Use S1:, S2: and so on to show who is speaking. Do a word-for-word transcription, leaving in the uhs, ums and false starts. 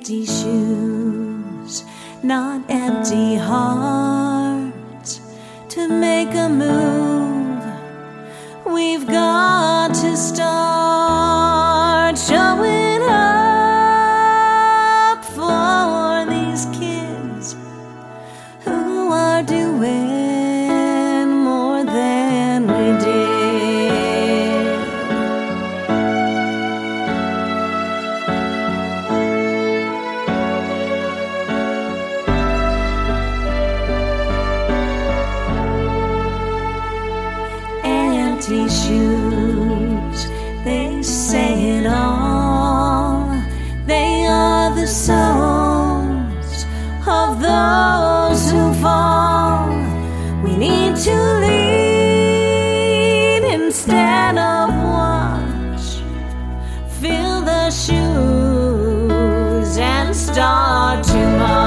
S1: empty shoes, not empty hearts. To make a move, we've got to start showing up for these kids who are doing more than we did. Empty shoes, they say it all. They are the souls of those who fall. We need to lead instead of watch. Fill the shoes and start to march.